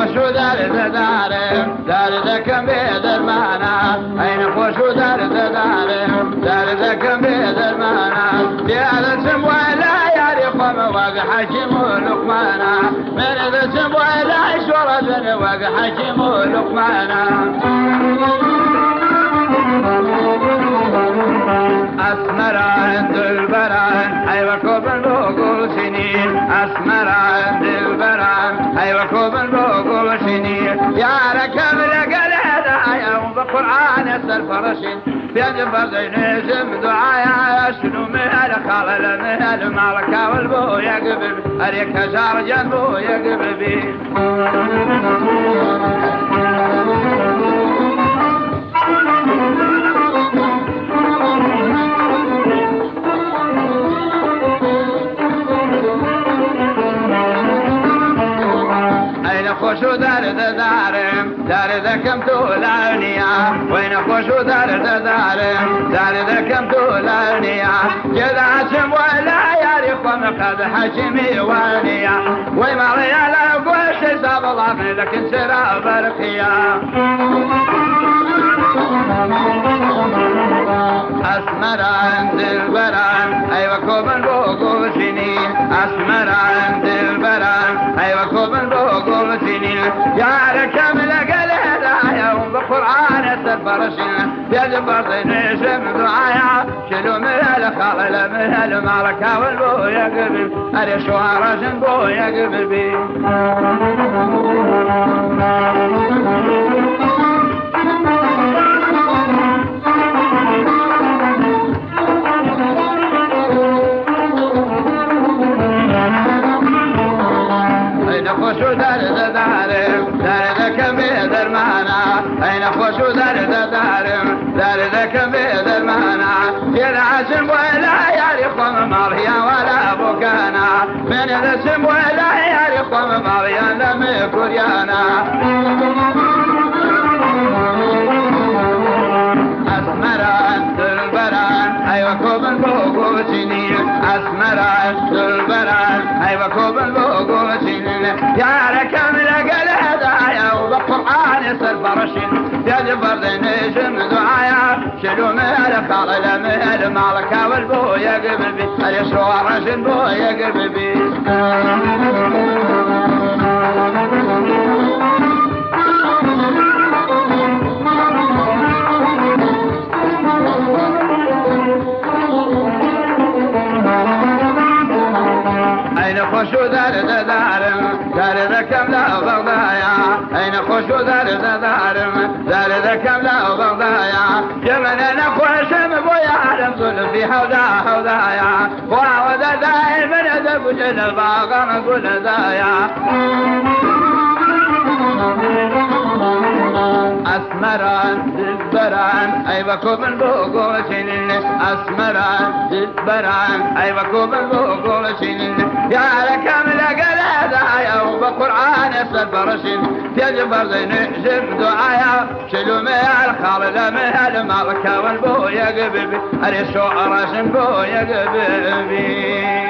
خوشو دارد دارم دردکم بدرمانا این خوشو دارد دارم دردکم بدرمانا دیارتم ولا یاری خم وق حکیم و لقمانا من دتم ولا شورد وق حکیم و لقمانا أسمران دلبران أيوة كوبن بوقول سنين أسمران دلبران أيوة كوبن بوقول سنين يا ركب لقل هدايا وبقرآن الفرشين بيد فرزين زم دعايا شنو مهل خالل مهل مالكا والبو يقبل أريك هزار جنبو يقبل خوشو درد دارم دردکم طولانیا وین خوشو درد دارم دردکم طولانیا جدعتم ولا یاری خم قد حجمی وانیا وی مریا لگوش حساب الله لكن سرا برقیا أسمران دلبران أيوة كوبن بوقول سنين أسمران دلبران أيوة كوبن بوقول سنين يا ركب لقل هدايا وبقرآن الفرشين يجب برضين اسم دعايا شلو مهل خالل مهل مالكا والبو يقبل أري شوارا جنبو يقبل بي خوشو درد دارم دردکم بدرمانا این خوشو درد دارم دردکم بدرمانا جلعسم ولا یاری خم ماریا ولا بکانا من رسم ولا یاری خم ماریا لم کریانا أسمران دلبران أيوة كوبن بوقو سنين أسمران دلبران أيوة كوبن بوقو سنين يا ركب لقل هدايا وبقرآن الفرشين يجب برضين اسم دعايا شلو مهل خالل مهل مالكا والبو يقبل بي اليسوع رجل بو يقبل بي خوشو درد دارم دردکم لا بغدايا أين خوشو درد دارم دردکم لا بغدايا جمنا نخوشم بويا عالم ظل في حودايا وعود دائما ذب جل باغا نقول دايا أسمران دلبران أيوة كوبن بوقول سنين أسمران دلبران أيوة كوبن بوقول سنين يا ركب لقل هدايا وبقرآن الفرشين يجب برضين زم دعايا شلو مهل خالد مهل مالكا والبو يقبل أري شو راسم بو يقبل